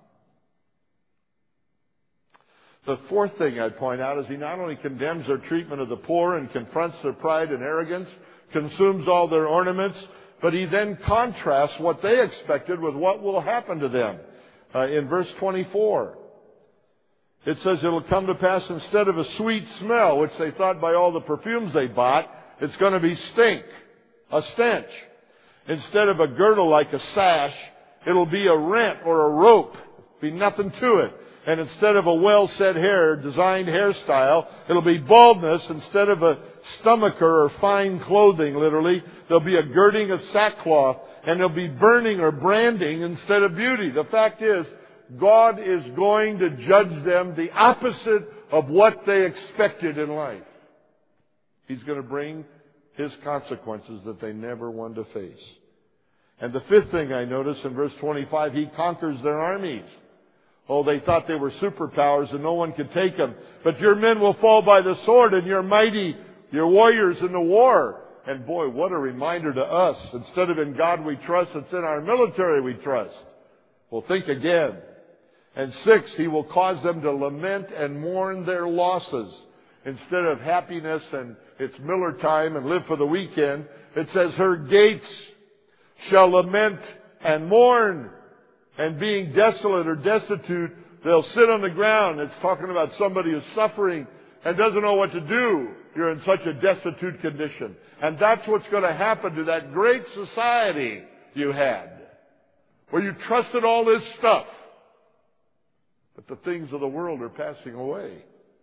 Speaker 1: The fourth thing I'd point out is he not only condemns their treatment of the poor and confronts their pride and arrogance, consumes all their ornaments, but he then contrasts what they expected with what will happen to them. In verse 24, it says it'll come to pass instead of a sweet smell, which they thought by all the perfumes they bought, it's going to be stink, a stench. Instead of a girdle like a sash, it'll be a rent or a rope. Be nothing to it. And instead of a well-set hair, designed hairstyle, it'll be baldness. Instead of a stomacher or fine clothing, literally, there'll be a girding of sackcloth. And there'll be burning or branding instead of beauty. The fact is, God is going to judge them the opposite of what they expected in life. He's going to bring His consequences that they never wanted to face. And the fifth thing I notice in verse 25, He conquers their armies. Oh, they thought they were superpowers and no one could take them. But your men will fall by the sword and you're mighty, your warriors in the war. And boy, what a reminder to us. Instead of in God we trust, it's in our military we trust. Well, think again. And 6, He will cause them to lament and mourn their losses. Instead of happiness and it's Miller time and live for the weekend, it says her gates shall lament and mourn. And being desolate or destitute, they'll sit on the ground. It's talking about somebody who's suffering and doesn't know what to do. You're in such a destitute condition. And that's what's going to happen to that great society you had, where you trusted all this stuff. But the things of the world are passing away.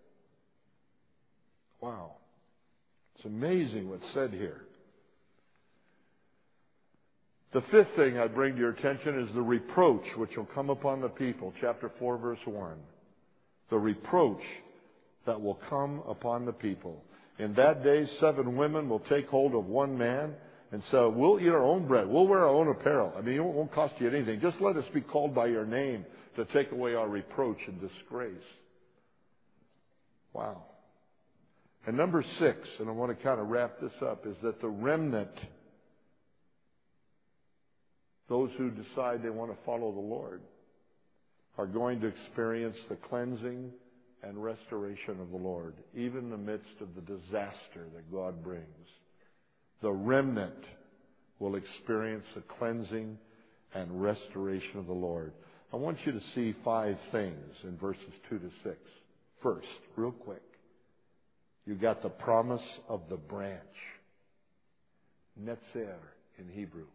Speaker 1: Wow. It's amazing what's said here. The fifth thing I bring to your attention is the reproach which will come upon the people. Chapter 4, verse 1. The reproach that will come upon the people. In that day, 7 women will take hold of one man and say, we'll eat our own bread. We'll wear our own apparel. I mean, it won't cost you anything. Just let us be called by your name to take away our reproach and disgrace. Wow. And number 6, and I want to kind of wrap this up, is that the remnant, those who decide they want to follow the Lord, are going to experience the cleansing and restoration of the Lord, even in the midst of the disaster that God brings. The remnant will experience the cleansing and restoration of the Lord. I want you to see 5 things in verses 2 to 6. First, real quick, you got the promise of the branch. Netzer in Hebrew.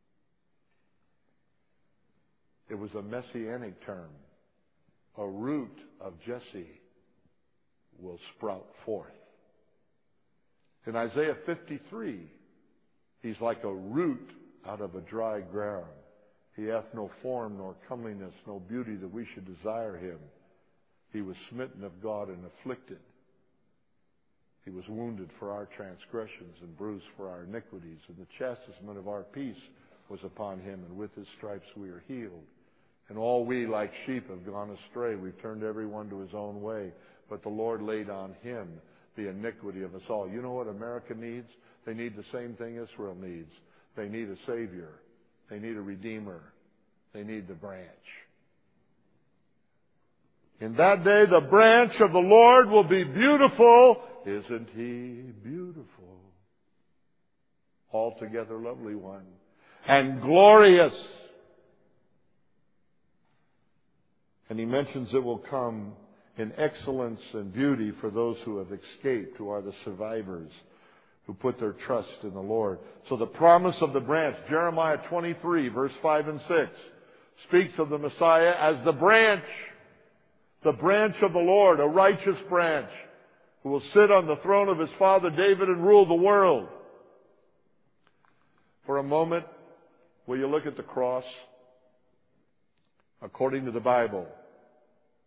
Speaker 1: It was a messianic term. A root of Jesse will sprout forth. In Isaiah 53, he's like a root out of a dry ground. He hath no form nor comeliness, no beauty that we should desire him. He was smitten of God and afflicted. He was wounded for our transgressions and bruised for our iniquities. And the chastisement of our peace was upon him, and with his stripes we are healed. And all we like sheep have gone astray. We've turned everyone to his own way. But the Lord laid on him the iniquity of us all. You know what America needs? They need the same thing Israel needs. They need a Savior. They need a Redeemer. They need the branch. In that day, the branch of the Lord will be beautiful. Isn't he beautiful? Altogether lovely one. And glorious. And he mentions it will come in excellence and beauty for those who have escaped, who are the survivors, who put their trust in the Lord. So the promise of the branch, Jeremiah 23, verse 5 and 6, speaks of the Messiah as the branch of the Lord, a righteous branch, who will sit on the throne of his father David and rule the world. For a moment, will you look at the cross? According to the Bible,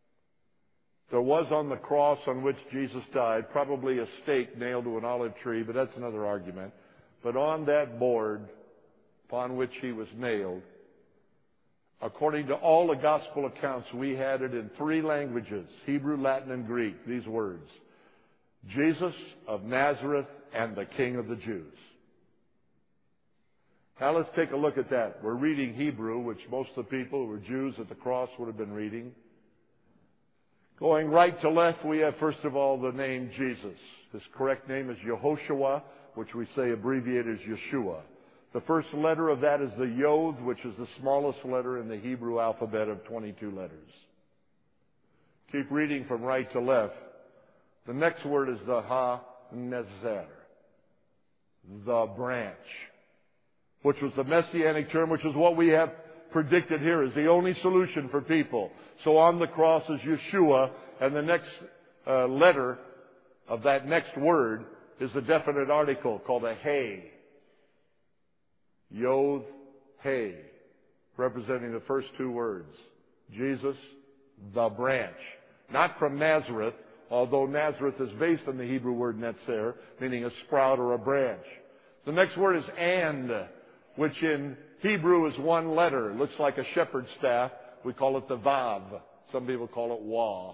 Speaker 1: There was on the cross on which Jesus died probably a stake nailed to an olive tree, but that's another argument. But on that board upon which he was nailed, according to all the gospel accounts, we had it in 3 languages, Hebrew, Latin, and Greek, these words: Jesus of Nazareth and the King of the Jews. Now let's take a look at that. We're reading Hebrew, which most of the people who were Jews at the cross would have been reading. Going right to left, we have first of all the name Jesus. His correct name is Yehoshua, which we say abbreviated as Yeshua. The first letter of that is the Yod, which is the smallest letter in the Hebrew alphabet of 22 letters. Keep reading from right to left. The next word is the Ha-Nezer, the branch, which was the messianic term, which is what we have predicted here is the only solution for people. So on the cross is Yeshua, and the next letter of that next word is a definite article called a Hey. Yod, Hey, representing the first 2 words. Jesus, the branch. Not from Nazareth, although Nazareth is based on the Hebrew word netzer, meaning a sprout or a branch. The next word is and, which in Hebrew is 1 letter. It looks like a shepherd's staff. We call it the Vav. Some people call it Wah.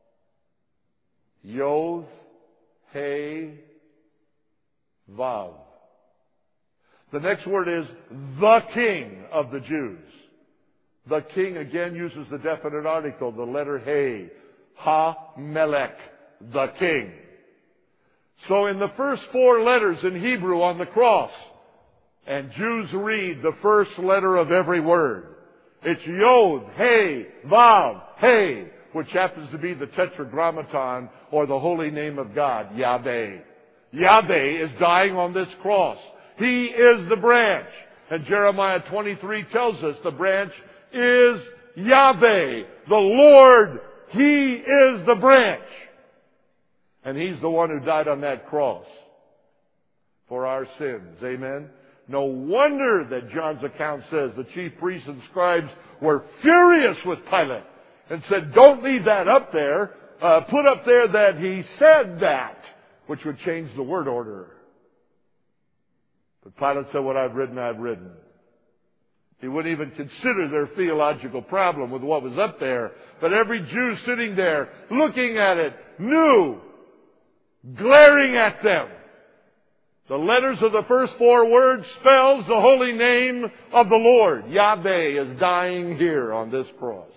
Speaker 1: Yod, Hey, Vav. The next word is the King of the Jews. The King again uses the definite article, the letter Hey. Ha-Melech, the King. So in the first 4 letters in Hebrew on the cross, and Jews read the first letter of every word, it's Yod, Hey, Vav, Hey, which happens to be the Tetragrammaton, or the holy name of God, Yahweh. Yahweh is dying on this cross. He is the branch. And Jeremiah 23 tells us the branch is Yahweh, the Lord. He is the branch. And He's the one who died on that cross for our sins. Amen? No wonder that John's account says the chief priests and scribes were furious with Pilate and said, don't leave that up there. Put up there that he said that, which would change the word order. But Pilate said, what I've written, I've written. He wouldn't even consider their theological problem with what was up there. But every Jew sitting there, looking at it, knew, glaring at them. The letters of the first 4 words spells the holy name of the Lord. Yahweh is dying here on this cross.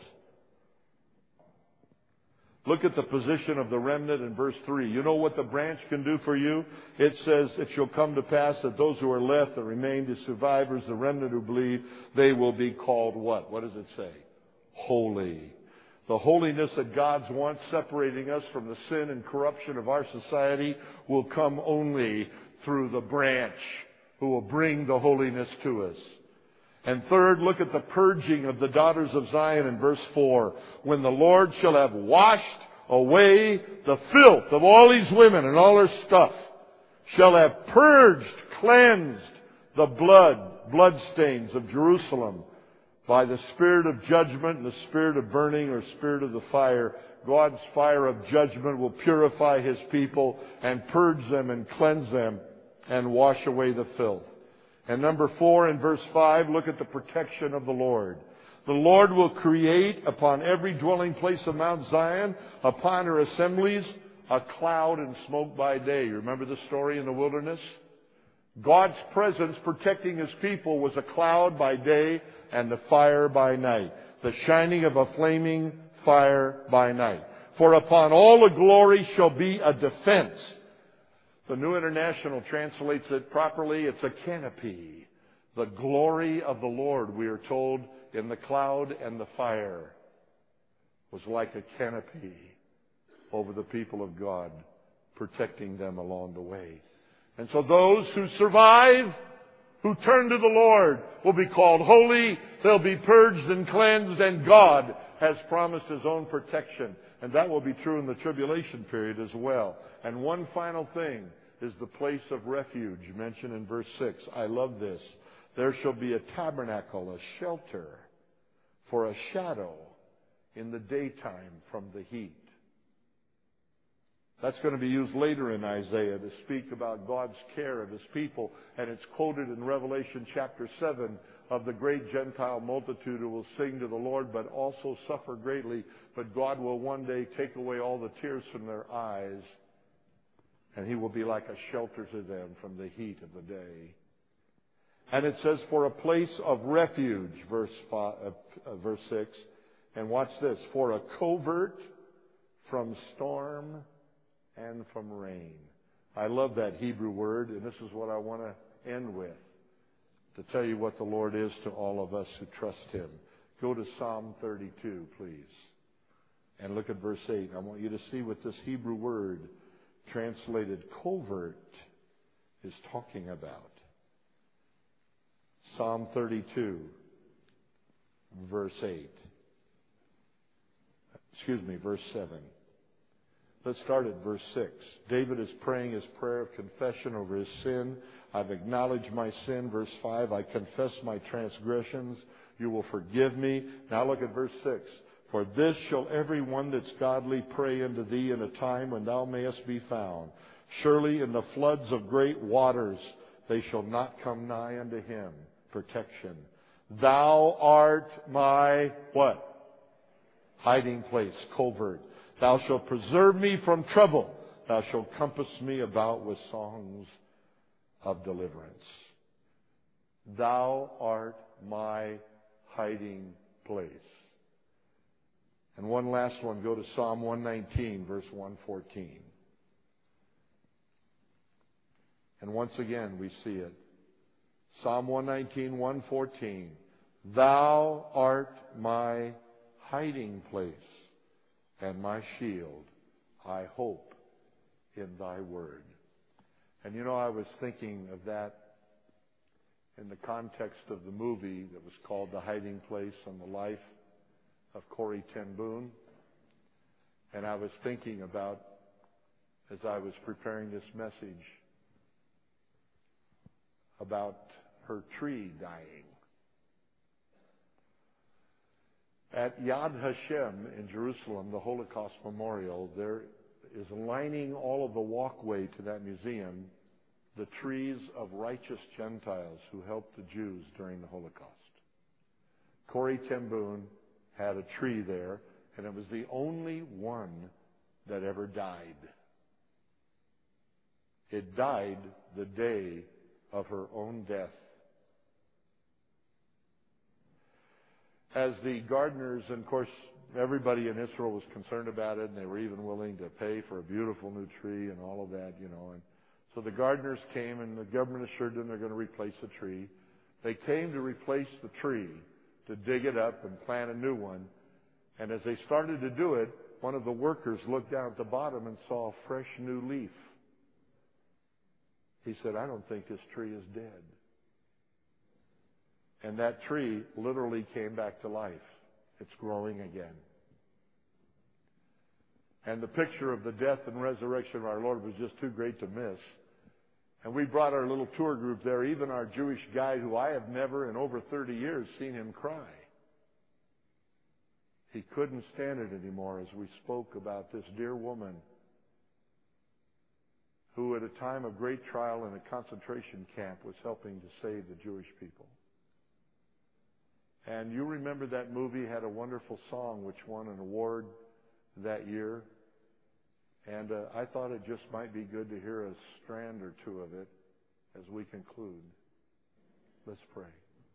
Speaker 1: Look at the position of the remnant in verse 3. You know what the branch can do for you? It says, it shall come to pass that those who are left, that remain, the survivors, the remnant who believe, they will be called what? What does it say? Holy. The holiness that God wants, separating us from the sin and corruption of our society, will come only through the branch who will bring the holiness to us. And third, look at the purging of the daughters of Zion in verse 4. When the Lord shall have washed away the filth of all these women and all their stuff, shall have purged, cleansed the blood stains of Jerusalem by the spirit of judgment and the spirit of burning or spirit of the fire. God's fire of judgment will purify His people and purge them and cleanse them and wash away the filth. And number 4 in verse 5, look at the protection of the Lord. The Lord will create upon every dwelling place of Mount Zion, upon her assemblies, a cloud and smoke by day. You remember the story in the wilderness? God's presence protecting His people was a cloud by day and the fire by night. The shining of a flaming fire by night. For upon all the glory shall be a defense. The New International translates it properly. It's a canopy. The glory of the Lord, we are told, in the cloud and the fire was like a canopy over the people of God, protecting them along the way. And so those who survive, who turn to the Lord, will be called holy. They'll be purged and cleansed, and God has promised His own protection. And that will be true in the tribulation period as well. And one final thing is the place of refuge mentioned in verse 6. I love this. There shall be a tabernacle, a shelter, for a shadow in the daytime from the heat. That's going to be used later in Isaiah to speak about God's care of His people. And it's quoted in Revelation chapter 7 of the great Gentile multitude who will sing to the Lord but also suffer greatly. But God will one day take away all the tears from their eyes, and He will be like a shelter to them from the heat of the day. And it says, for a place of refuge, verse 6. And watch this, for a covert from storm and from rain. I love that Hebrew word, and this is what I want to end with, to tell you what the Lord is to all of us who trust Him. Go to Psalm 32, please, and look at verse 8. I want you to see what this Hebrew word, translated covert, is talking about. Psalm 32, verse 8. Verse 7. Let's start at verse 6. David is praying his prayer of confession over his sin. I've acknowledged my sin. Verse 5, I confess my transgressions. You will forgive me. Now look at verse 6. For this shall every one that's godly pray unto thee in a time when thou mayest be found. Surely in the floods of great waters they shall not come nigh unto him. Protection. Thou art my what? Hiding place, covert. Thou shalt preserve me from trouble. Thou shalt compass me about with songs of deliverance. Thou art my hiding place. And one last one, go to Psalm 119, verse 114. And once again we see it. Psalm 119, 114. Thou art my hiding place and my shield. I hope in thy word. And you know, I was thinking of that in the context of the movie that was called The Hiding Place, on the life of Corrie ten Boom. And I was thinking about, as I was preparing this message, about her tree dying. At Yad Hashem in Jerusalem, the Holocaust Memorial, there is lining all of the walkway to that museum the trees of righteous Gentiles who helped the Jews during the Holocaust. Corrie ten Boom had a tree there, and it was the only one that ever died. It died the day of her own death. As the gardeners, and of course everybody in Israel was concerned about it, and they were even willing to pay for a beautiful new tree and all of that, you know. And so the gardeners came, and the government assured them they're going to replace the tree. They came to replace the tree, to dig it up and plant a new one. And as they started to do it, one of the workers looked down at the bottom and saw a fresh new leaf. He said, I don't think this tree is dead. And that tree literally came back to life. It's growing again. And the picture of the death and resurrection of our Lord was just too great to miss. And we brought our little tour group there, even our Jewish guide, who I have never in over 30 years seen him cry. He couldn't stand it anymore as we spoke about this dear woman who at a time of great trial in a concentration camp was helping to save the Jewish people. And you remember that movie had a wonderful song which won an award that year. And I thought it just might be good to hear a strand or two of it as we conclude. Let's pray.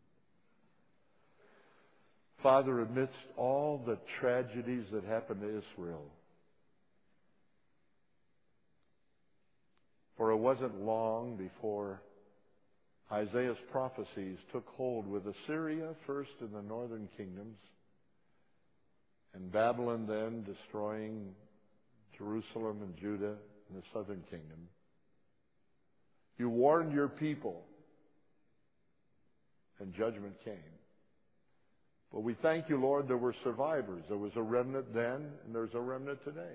Speaker 1: Father, amidst all the tragedies that happened to Israel, for it wasn't long before Isaiah's prophecies took hold, with Assyria first in the northern kingdoms, and Babylon then destroying Jerusalem and Judah in the southern kingdom. You warned your people, and judgment came. But we thank you, Lord, there were survivors. There was a remnant then, and there's a remnant today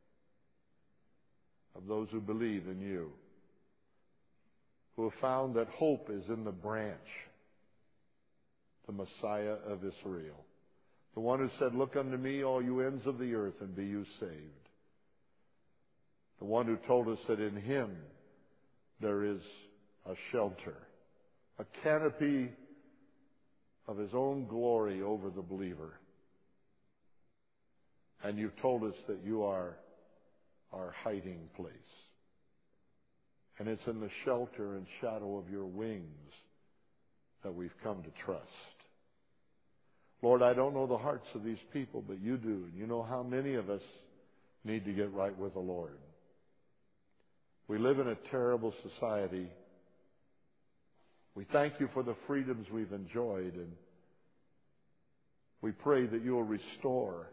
Speaker 1: of those who believe in you, who have found that hope is in the branch, the Messiah of Israel, the one who said, look unto me, all you ends of the earth, and be you saved. the one who told us that in Him there is a shelter, a canopy of His own glory over the believer. And you've told us that you are our hiding place. And it's in the shelter and shadow of your wings that we've come to trust. Lord, I don't know the hearts of these people, but you do. You know how many of us need to get right with the Lord. We live in a terrible society. We thank you for the freedoms we've enjoyed, and we pray that you will restore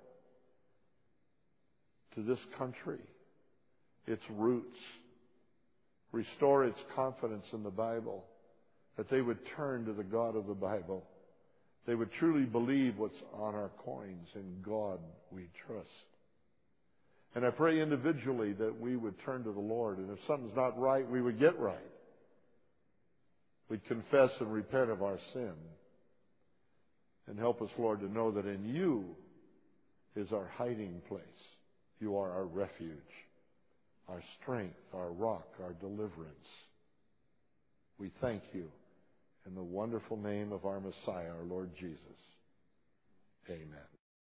Speaker 1: to this country its roots, restore its confidence in the Bible, that they would turn to the God of the Bible. They would truly believe what's on our coins. In God we trust. And I pray individually that we would turn to the Lord, and if something's not right, we would get right. We'd confess and repent of our sin. And help us, Lord, to know that in you is our hiding place. You are our refuge, our strength, our rock, our deliverance. We thank you in the wonderful name of our Messiah, our Lord Jesus. Amen.